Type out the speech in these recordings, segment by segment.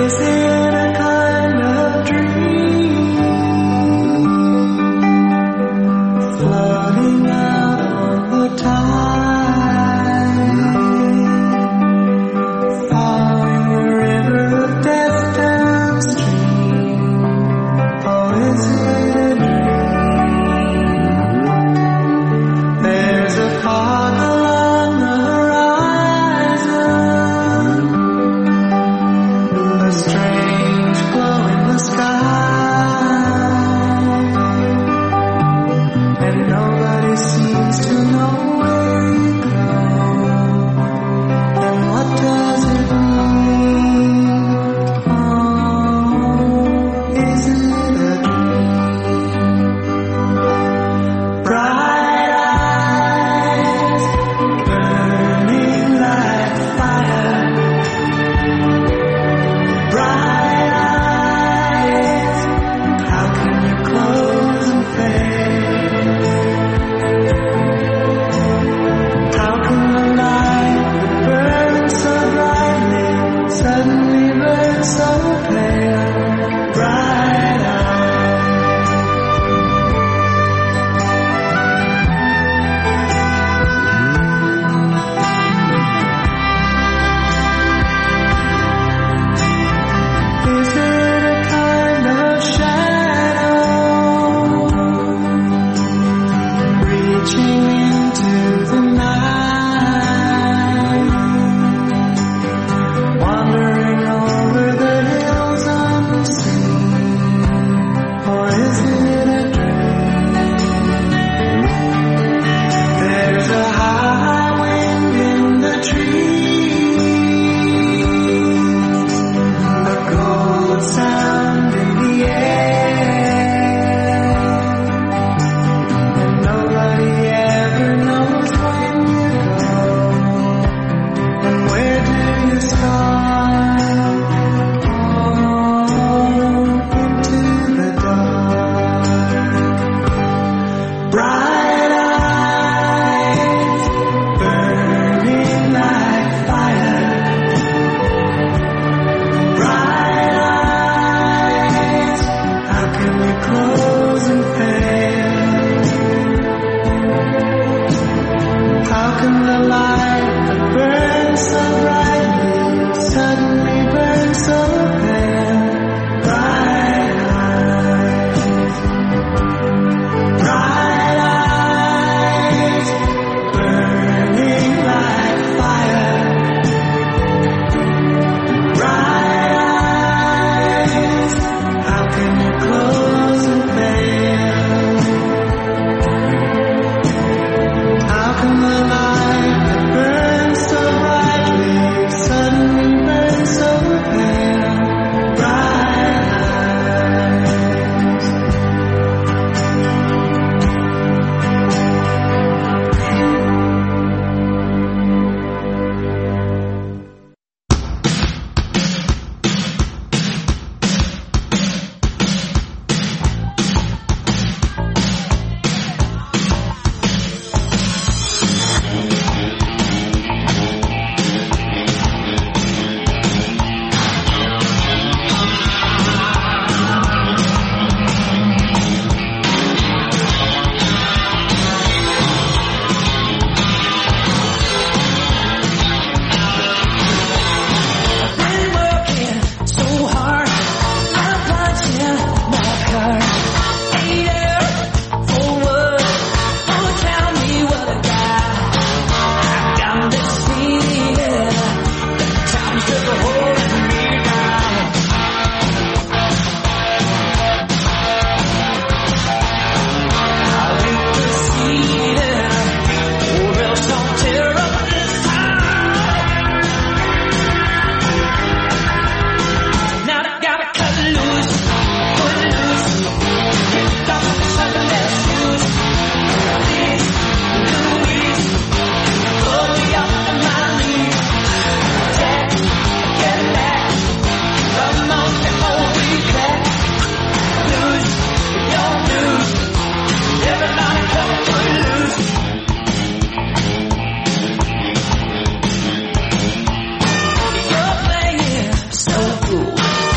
You're playing so cool.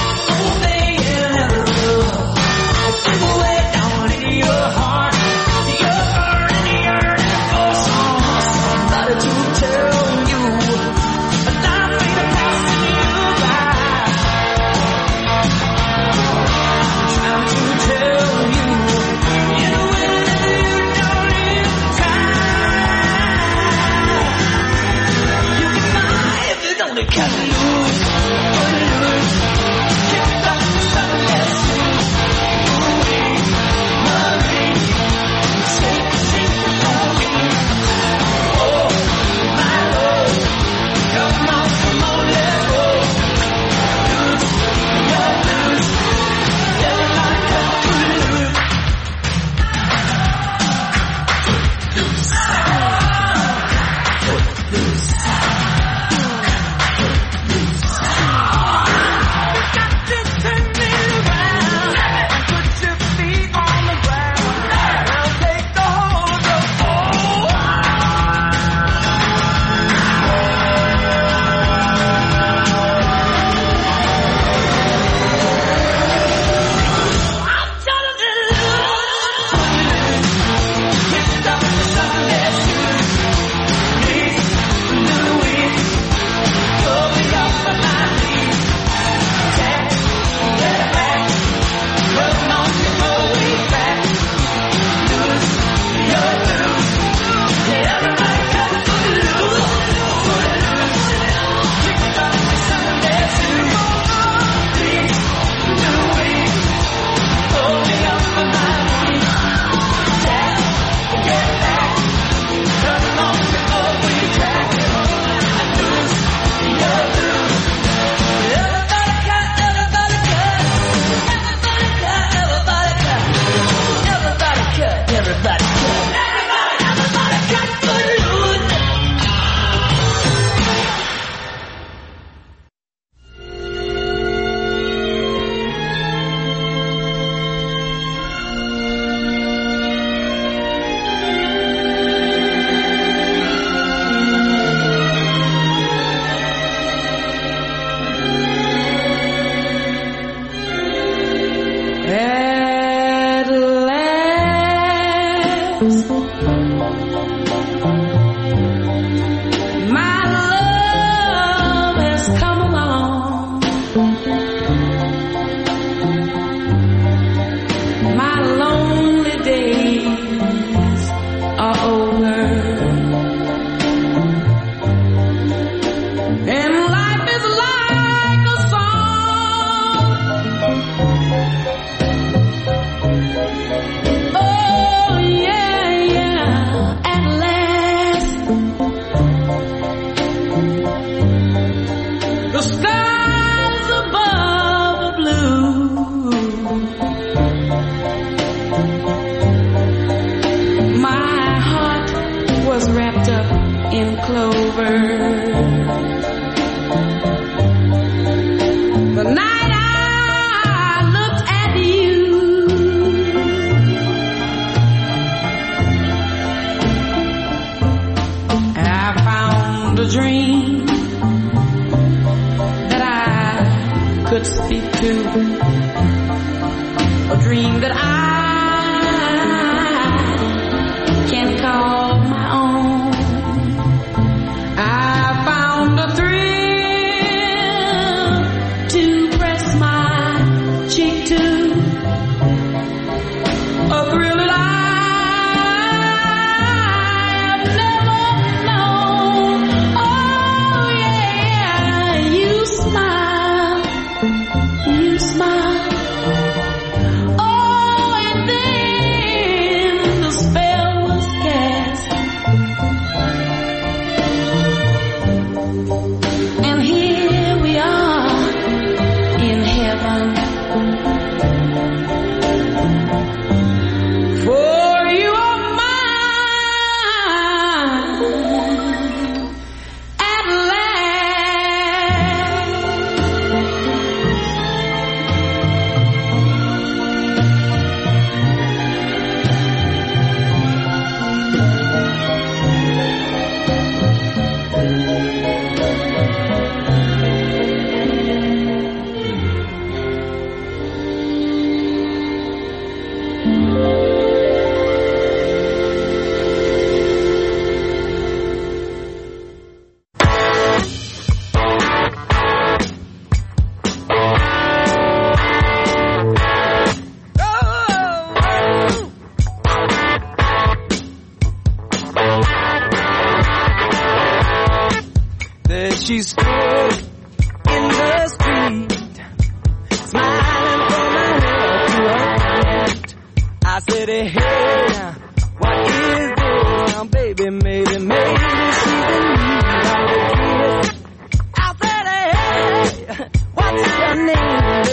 She stood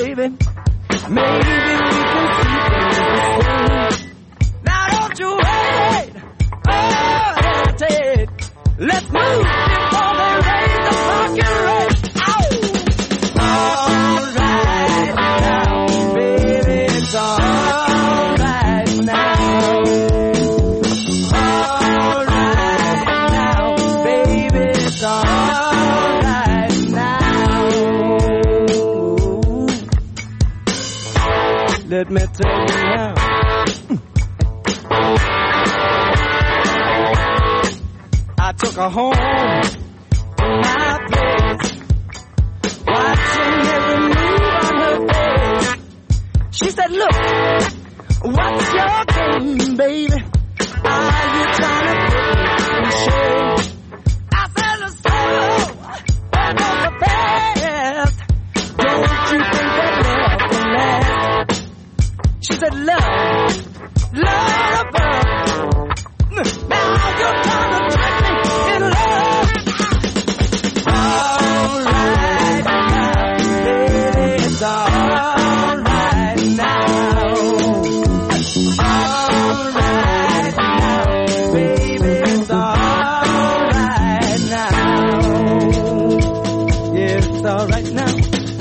baby. Maybe we can sleep in the same. Now don't you wait, oh, hesitate. Let's move before they raise the fucking rate. All right now, baby, it's all right now. All right now, baby, it's all right now. Let me tell you now. I took her home to my place, watching every move on her face. She said, look, what's your game, baby? Are you trying to put me in shame? I said, so, there goes the past. Don't you think that love can last? She said, love above. Now you're trying to trick me in love. All right now, baby, it's all right now. All right now, baby, it's all right now. Yeah, it's all right now.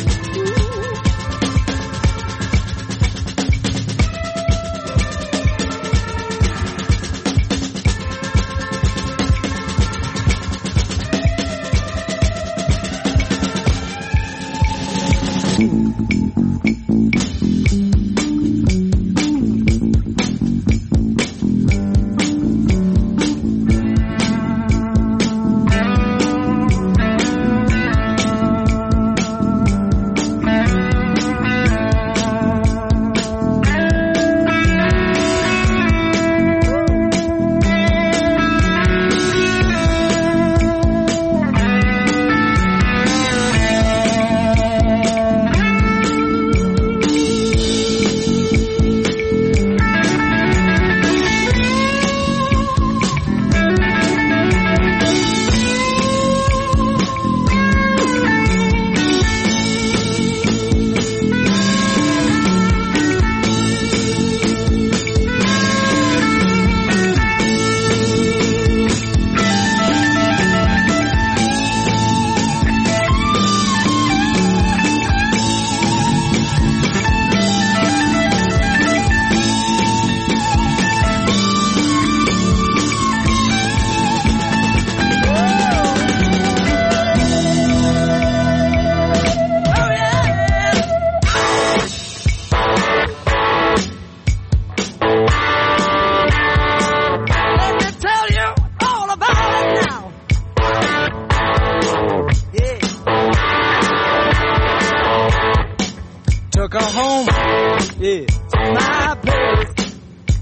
Took her home, yeah, to my place,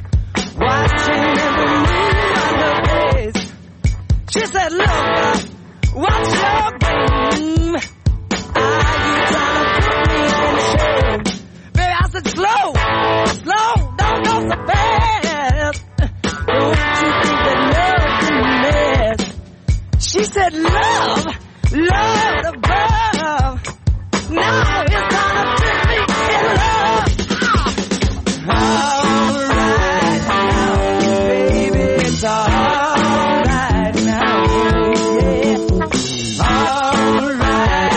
watching every move on her face. She said, look, what's your game? Are you trying to put me in shame? Baby, I said, slow, don't go so fast. Don't you think that love can last? She said, love above. Now it's time to trick me in love. All right now, baby, it's all right now, yeah. All right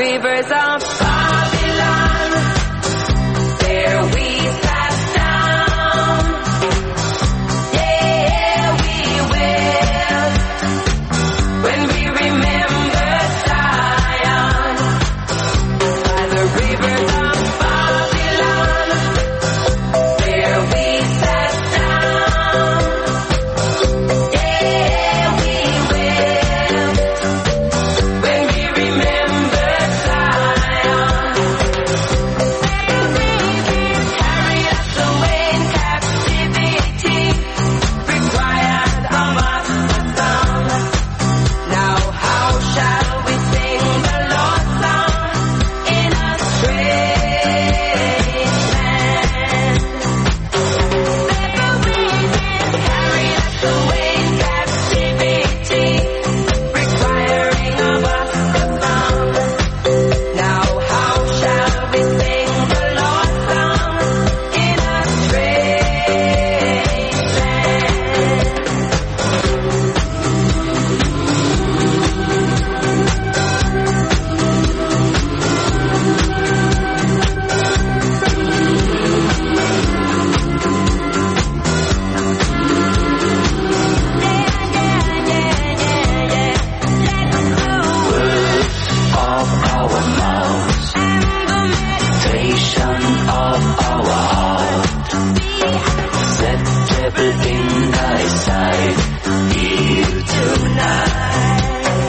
rivers of Babylon, there we sat down. Yeah, we will, when we remember Zion, by the rivers of Babylon, there we sat down. Yeah, we will, when we remember Zion. Carry us away in captivity, required of us a song. Now how shall we sing the Lord's song in a strange land? Carry us away in captivity, requiring of us a song. Now how shall we sing the Lord's song in a strange land? Of our mouths, meditation of our heart, acceptable in thy sight, here tonight.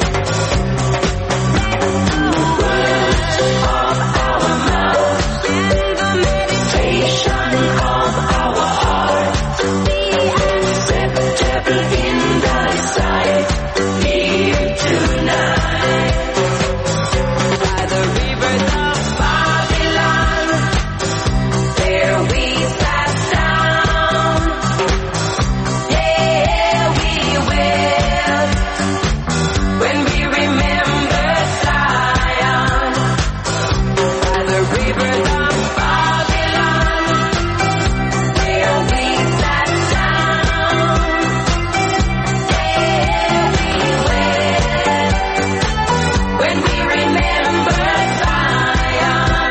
Words of our mouths, meditation of our heart, acceptable in thy sight, here tonight. By the rivers of Babylon, there we sat down. Yeah, we will, when we remember Zion. By the rivers of Babylon, there we sat down. Yeah, we will, when we remember Zion.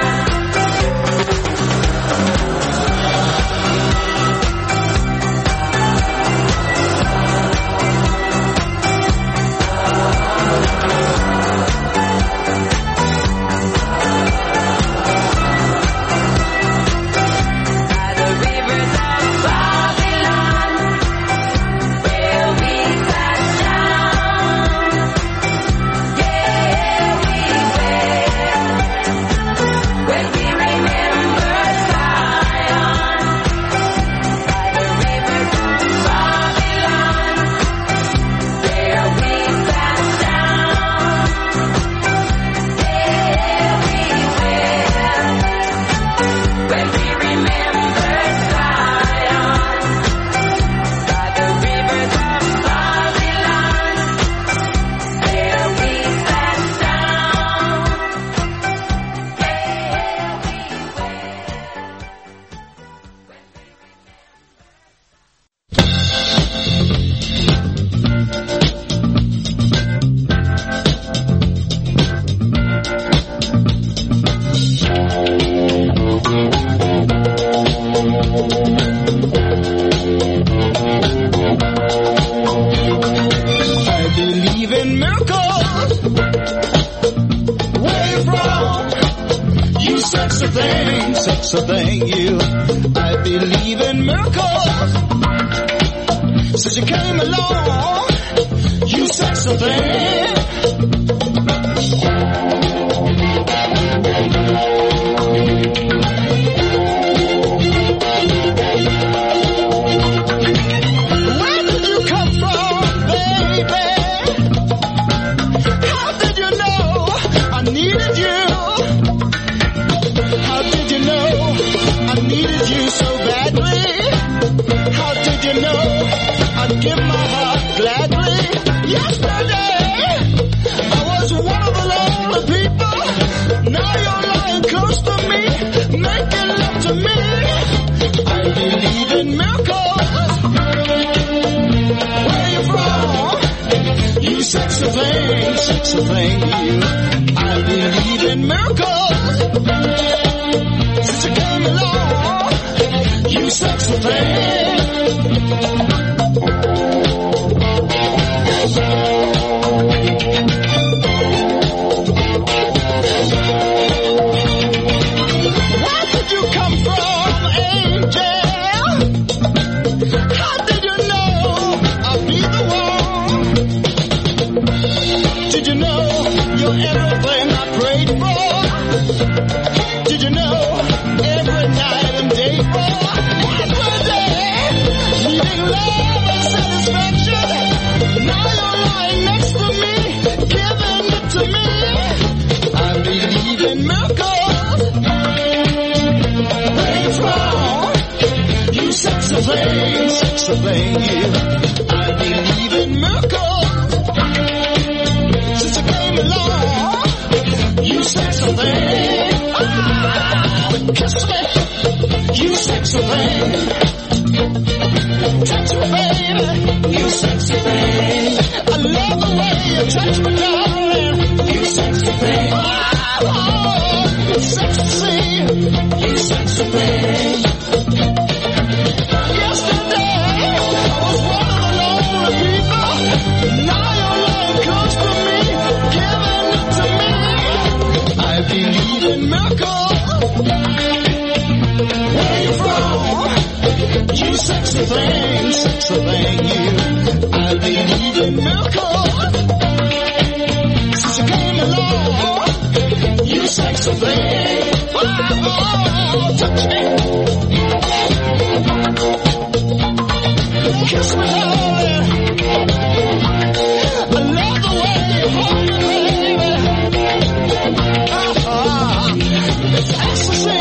By the rivers of Babylon, where we sat down. Yeah, we will, when we remember Zion. By the rivers of Babylon, where we sat down. Yeah, we will, when we remember Zion. By the rivers of Babylon, there we sat down. I believe in miracles. Where you from? You sexy thing, you. I believe in miracles. Since you came along, you sexy thing. Where did you come from, baby? How did you know I needed you? How did you know I needed you so badly? How did you know I'd give my heart gladly? Yesterday, I was one of the lonely people. Now you're lying close to me, making love to me. I believe in miracles. Where you from? You sexy sexy thing, sexy thing. I believe in miracles. Since you came along, you sexy thing. Where did you come from, angel? How did you know I'll be the one? Did you know you're everything I prayed for? Did you know every night and day for? Every day, needing love and satisfaction. Now you're lying next to me, giving it to me. I believe in miracles. What's wrong? You sexy thing, sexy thing, you. I believe in miracles. Since you came along, you sexy thing. Ah, kiss me, you sexy thing. Touch me, baby, you sexy thing. I love the way you touch me, darling. You sexy thing. Oh, sexy, you sexy thing. Yesterday, I was one of the lonely people. Now you're lying close to me, giving it to me. I believe in miracles. Where you from? You sexy thing, sexy thing, you. I believe in miracles. Since you came along, you sexy thing. Oh, touch me. Kiss me, darling. I love the way you hold me, baby. It's ecstasy.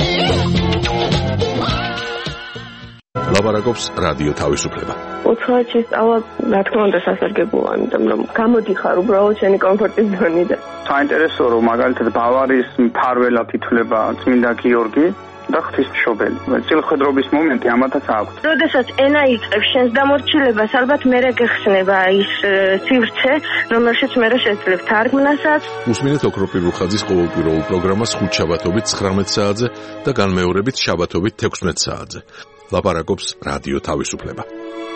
ლაპარაკობს რადიო თავისუფლება. უცხოეთში სწავლა, რა თქმა უნდა, სასარგებლოა, იმიტომ რომ გამოდიხარ უბრალოდ შენი კომფორტის ზონიდან. საინტერესო რომ მაგალითად ბავარიის მფარველად ითვლება წმინდა გიორგი და ღვთისმშობელი. წილხედრობის მომენტი ამათაც აქვს. როდესაც ენა იწყებს შენს დამორჩილებას, ალბათ მერე გეხსნება ის სივრცე, რომელშიც მერე შეძლებ თარგმნასაც. უსმინეთ ოქროპირ რუხაძის ყოველკვირეულ პროგრამას ხუთშაბათობით 19 საათზე და განმეორებით შაბათობით 16 საათზე. ლაპარაკობს რადიო თავისუფლება.